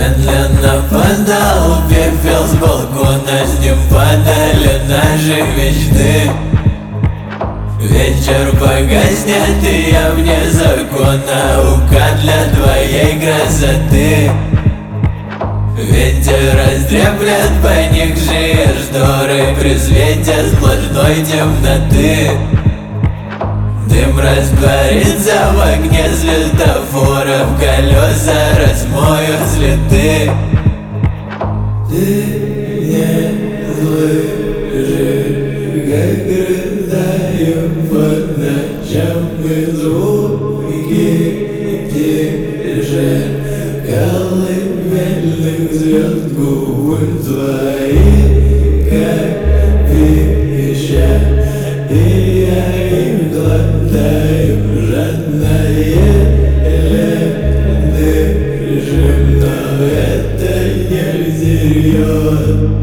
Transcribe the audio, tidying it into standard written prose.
медленно падал пепел с балкона, с ним падали наши мечты. Вечер погаснет, и я вне закона, укат для твоей красоты. Ветер раздреплет поникшие шторы при свете сплошной темноты. Дым растворится в огне светофоров, колеса размоют следы. Ты не слышишь, как рыдаю по ночам, и звуки тише колыбельных звезд губы твои, как пища, и я их глотаю жадно, еле дышим, но это не всерьез.